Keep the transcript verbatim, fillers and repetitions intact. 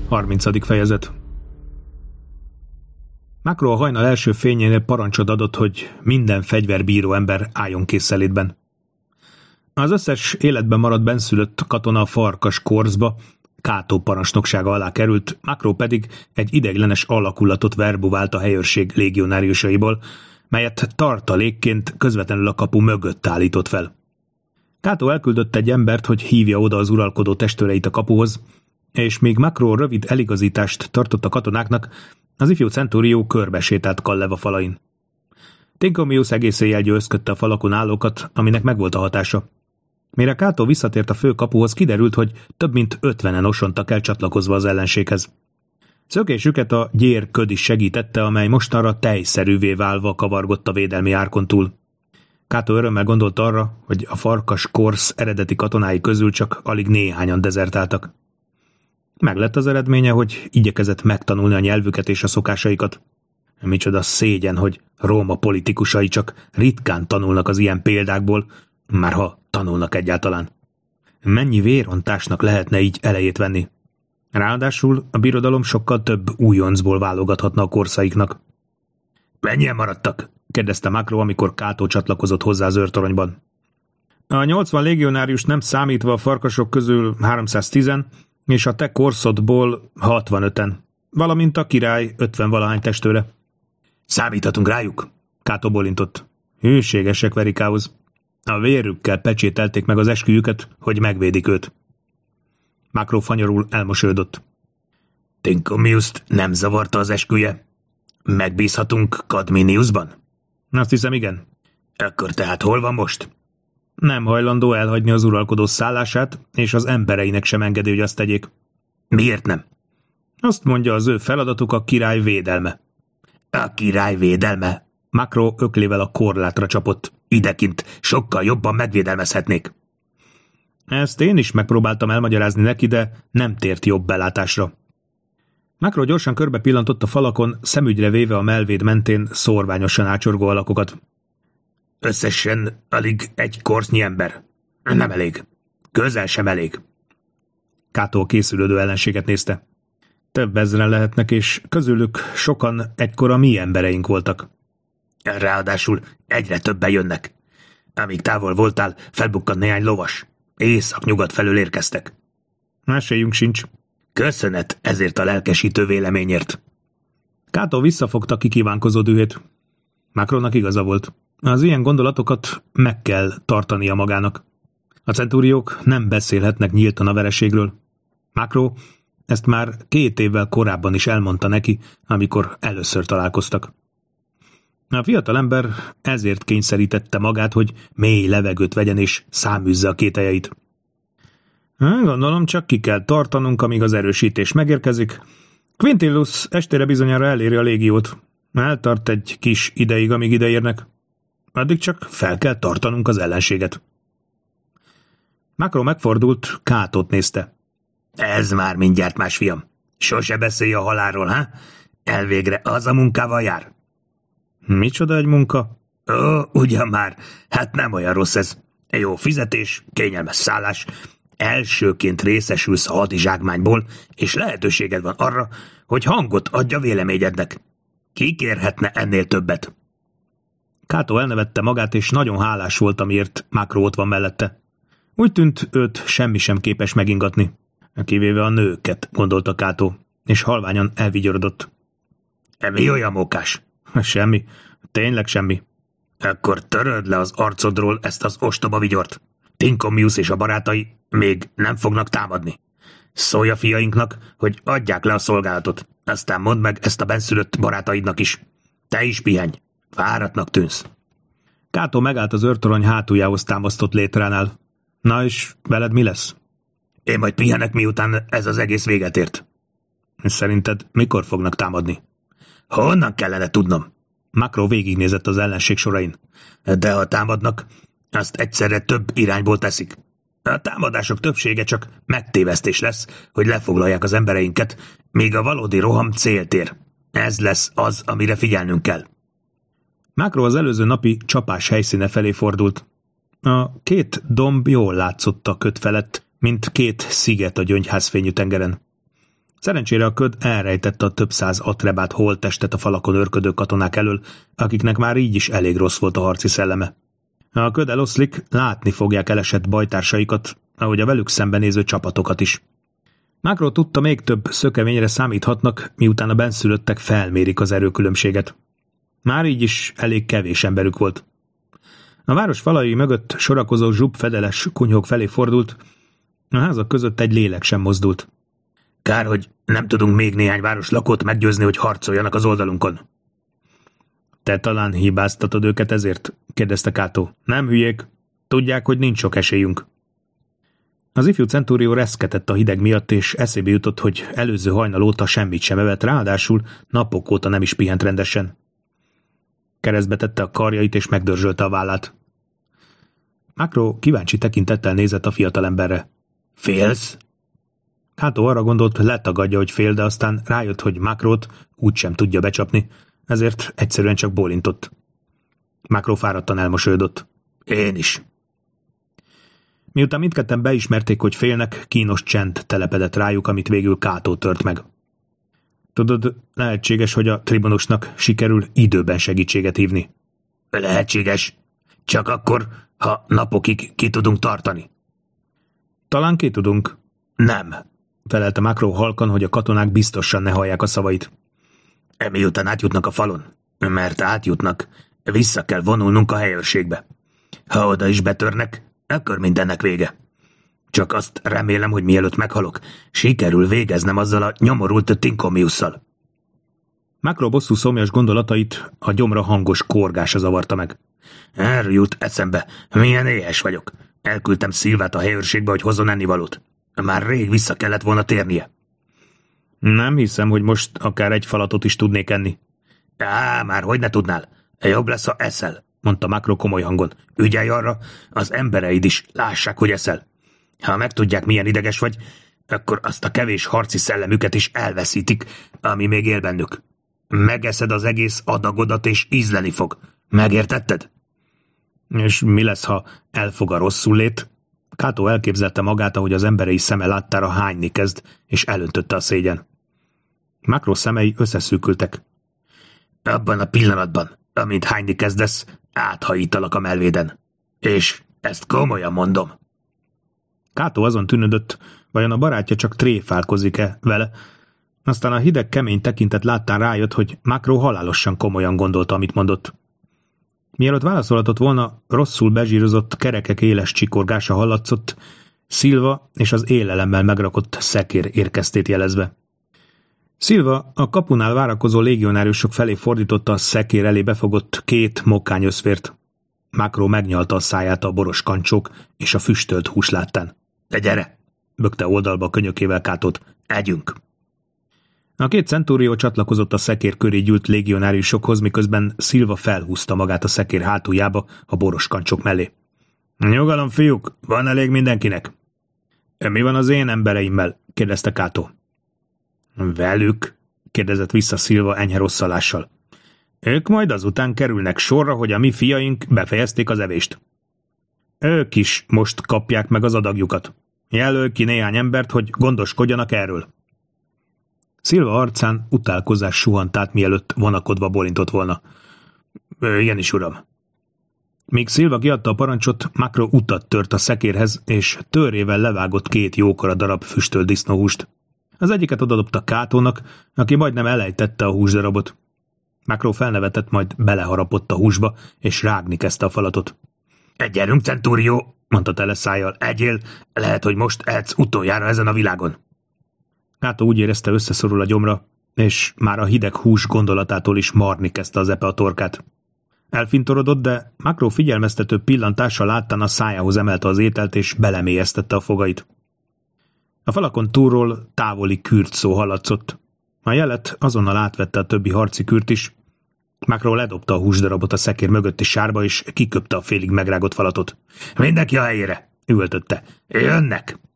harmincadik fejezet. Makro a hajnal első fényénél parancsot adott, hogy minden fegyverbíró ember álljon készenlétben. Az összes életben maradt benszülött katona a Farkas Korszba Kátó parancsnoksága alá került, Makro pedig egy ideiglenes alakulatot verbuvált a helyőrség légionáriusaiból, melyet tartalékként közvetlenül a kapu mögött állított fel. Kátó elküldött egy embert, hogy hívja oda az uralkodó testőreit a kapuhoz, és míg Makro rövid eligazítást tartott a katonáknak, az ifjú centúrió körbesétált Kalleva falain. Tinkomius egész éjjel győzködte a falakon állókat, aminek megvolt a hatása. Mire Kátó visszatért a fő kapuhoz, kiderült, hogy több mint ötvenen osontak el csatlakozva az ellenséghez. Szökésüket a gyér köd is segítette, amely mostanra tejszerűvé válva kavargott a védelmi árkon túl. Kátó örömmel gondolt arra, hogy a Farkas Korsz eredeti katonái közül csak alig néhányan dezertáltak. Meglett az eredménye, hogy igyekezett megtanulni a nyelvüket és a szokásaikat. Micsoda szégyen, hogy Róma politikusai csak ritkán tanulnak az ilyen példákból, már ha tanulnak egyáltalán. Mennyi vérontásnak lehetne így elejét venni? Ráadásul a birodalom sokkal több újoncból válogathatna a korszaiknak. Mennyien maradtak? kérdezte Makro, amikor Kátó csatlakozott hozzá az őrtoronyban. A nyolcvan légionárius nem számítva a farkasok közül háromszáztíz, és a te korszodból hatvanöten, valamint a király ötven-valahány testőre. Számíthatunk rájuk? Kátó bólintott. Hűségesek, Verikához. A vérükkel pecsételték meg az esküjüket, hogy megvédik őt. Makro fanyarul elmosődött. Tinkomiuszt nem zavarta az esküje? Megbízhatunk Kadminiusban? Azt hiszem, igen. Akkor tehát hol van most? Nem hajlandó elhagyni az uralkodó szállását, és az embereinek sem engedi, hogy azt tegyék. Miért nem? Azt mondja, az ő feladatuk a király védelme. A király védelme? Makro öklével a korlátra csapott. Idekint sokkal jobban megvédelmezhetnék. Ezt én is megpróbáltam elmagyarázni neki, de nem tért jobb belátásra. Makro gyorsan körbe pillantott a falakon, szemügyre véve a melvéd mentén szórványosan ácsorgó alakokat. Összesen alig egy korsznyi ember. Nem elég. Közel sem elég. Kátó készülődő ellenséget nézte. Több ezren lehetnek, és közülük sokan egykor a mi embereink voltak. Ráadásul egyre többen jönnek. Amíg távol voltál, felbukkant néhány lovas. Észak-nyugat felől érkeztek. Esélyünk sincs. Köszönet ezért a lelkesítő véleményért. Kátó visszafogta kikívánkozó dühét. Makronak igaza volt. Az ilyen gondolatokat meg kell tartania magának. A centúriók nem beszélhetnek nyíltan a vereségről. Makro ezt már két évvel korábban is elmondta neki, amikor először találkoztak. A fiatalember ezért kényszerítette magát, hogy mély levegőt vegyen és száműzze a kételyeit. Gondolom, csak ki kell tartanunk, amíg az erősítés megérkezik. Quintilius estére bizonyára eléri a légiót. Eltart egy kis ideig, amíg ideérnek. Addig csak fel kell tartanunk az ellenséget. Makro megfordult, Kátót nézte. Ez már mindjárt más, fiam. Sose beszélj a halálról, ha? Elvégre az a munkával jár. Micsoda egy munka? Ó, ugyan már, hát nem olyan rossz ez. Jó fizetés, kényelmes szállás, elsőként részesülsz a hadizsákmányból, és lehetőséged van arra, hogy hangot adja véleményednek. Ki kérhetne ennél többet? Kátó elnevette magát, és nagyon hálás volt, amiért Makro ott van mellette. Úgy tűnt, őt semmi sem képes megingatni. Kivéve a nőket, gondolta Kátó, és halványan elvigyorodott. Mi olyan mókás? Semmi. Tényleg semmi. Akkor töröld le az arcodról ezt az ostoba vigyort. Tinkomius és a barátai még nem fognak támadni. Szólj a fiainknak, hogy adják le a szolgálatot. Aztán mondd meg ezt a benszülött barátaidnak is. Te is pihenj. Fáradtnak tűnsz. Kátó megállt az őrtorony hátuljához támasztott létránál. Na és veled mi lesz? Én majd pihenek, miután ez az egész véget ért. Szerinted mikor fognak támadni? Honnan kellene tudnom? Makro végignézett az ellenség sorain. De ha támadnak, azt egyszerre több irányból teszik. A támadások többsége csak megtévesztés lesz, hogy lefoglalják az embereinket, míg a valódi roham célt ér. Ez lesz az, amire figyelnünk kell. Makro az előző napi csapás helyszíne felé fordult. A két domb jól látszott a köd felett, mint két sziget a gyöngyházfényű tengeren. Szerencsére a köd elrejtette a több száz atrebát holttestet a falakon őrködő katonák elől, akiknek már így is elég rossz volt a harci szelleme. Ha a köd eloszlik, látni fogják elesett bajtársaikat, ahogy a velük szembenéző csapatokat is. Macro tudta, még több szökevényre számíthatnak, miután a bennszülöttek felmérik az erőkülönbséget. Már így is elég kevés emberük volt. A város falai mögött sorakozó zsubfedeles kunyhók felé fordult, a házak között egy lélek sem mozdult. Kár, hogy nem tudunk még néhány városlakót meggyőzni, hogy harcoljanak az oldalunkon. Te talán hibáztatod őket ezért? Kérdezte Cato. Nem hülyék, tudják, hogy nincs sok esélyünk. Az ifjú centúrió reszketett a hideg miatt, és eszébe jutott, hogy előző hajnal óta semmit sem evett, ráadásul napok óta nem is pihent rendesen. Keresztbe tette a karjait, és megdörzsölte a vállát. Macro kíváncsi tekintettel nézett a fiatalemberre. Félsz? Cato arra gondolt, letagadja, hogy fél, de aztán rájött, hogy Macrót úgysem tudja becsapni, ezért egyszerűen csak bólintott. Macro fáradtan elmosolyodott. Én is. Miután mindketten beismerték, hogy félnek, kínos csend telepedett rájuk, amit végül Cato tört meg. Tudod, lehetséges, hogy a tribunusnak sikerül időben segítséget hívni. Lehetséges. Csak akkor, ha napokig ki tudunk tartani. Talán ki tudunk. Nem, felelte Macro halkan, hogy a katonák biztosan ne hallják a szavait. Miután átjutnak a falon, mert átjutnak, vissza kell vonulnunk a helyőrségbe. Ha oda is betörnek, akkor mindennek vége. Csak azt remélem, hogy mielőtt meghalok, sikerül végeznem azzal a nyomorult Tinkomiusszal. Macro bosszú szomjas gondolatait a gyomra hangos korgása zavarta meg. Erről jut eszembe, milyen éhes vagyok. Elküldtem Szilvát a helyőrségbe, hogy hozzon ennivalót. Már rég vissza kellett volna térnie. Nem hiszem, hogy most akár egy falatot is tudnék enni. Á, már hogy ne tudnál? Jobb lesz, ha eszel, mondta Macro komoly hangon. Ügyelj arra, az embereid is lássák, hogy eszel. Ha megtudják, milyen ideges vagy, akkor azt a kevés harci szellemüket is elveszítik, ami még él bennük. Megeszed az egész adagodat, és ízleni fog. Megértetted? És mi lesz, ha elfog a rosszullét? Cato elképzelte magát, ahogy az emberei szeme láttára hányni kezd, és elöntötte a szégyen. Macro szemei összeszűkültek. Abban a pillanatban, amint hányni kezdesz, áthajítalak a melvéden. És ezt komolyan mondom. Cato azon tűnődött, vajon a barátja csak tréfálkozik-e vele, aztán a hideg, kemény tekintet láttán rájött, hogy Macro halálosan komolyan gondolta, amit mondott. Mielőtt válaszolhatott volna, rosszul bezsírozott kerekek éles csikorgása hallatszott, Szilva és az élelemmel megrakott szekér érkeztét jelezve. Szilva a kapunál várakozó légionáriusok felé fordította a szekér elé befogott két mokkányöszfért. Macro megnyalta a száját a boros kancsók és a füstölt hús láttán. De gyere! Bökte oldalba a könyökével Catót. Együnk! A két centúrió csatlakozott a szekér köré gyűlt légionáriusokhoz, miközben Szilva felhúzta magát a szekér hátuljába a boros kancsok mellé. Nyugalom, fiúk, van elég mindenkinek? Mi van az én embereimmel? Kérdezte Cato. Velük? Kérdezett vissza Szilva enyhe rosszalással. Ők majd azután kerülnek sorra, hogy a mi fiaink befejezték az evést. Ők is most kapják meg az adagjukat. Jelöl ki néhány embert, hogy gondoskodjanak erről. Szilva arcán utálkozás suhant át, mielőtt vonakodva bólintott volna. Igenis, uram. Míg Szilva kiadta a parancsot, Macro utat tört a szekérhez, és törrével levágott két jókora darab füstölt disznóhúst. Az egyiket odadobta Catónak, aki majdnem elejtette a húsdarabot. Macro felnevetett, majd beleharapott a húsba, és rágni kezdte a falatot. Gyerünk, centúrió, mondta tele szájjal. Egyél, lehet, hogy most ehetsz utoljára ezen a világon. Cato úgy érezte, összeszorul a gyomra, és már a hideg hús gondolatától is marni kezdte az epe a torkát. Elfintorodott, de Macro figyelmeztető pillantással láttán a szájához emelte az ételt, és belemélyeztette a fogait. A falakon túlról távoli kürt szó hallatszott. A jelet azonnal átvette a többi harci kürt is. Macro ledobta a húsdarabot a szekér mögötti sárba, és kiköpte a félig megrágott falatot. Mindenki a helyére, üvöltötte. Jönnek!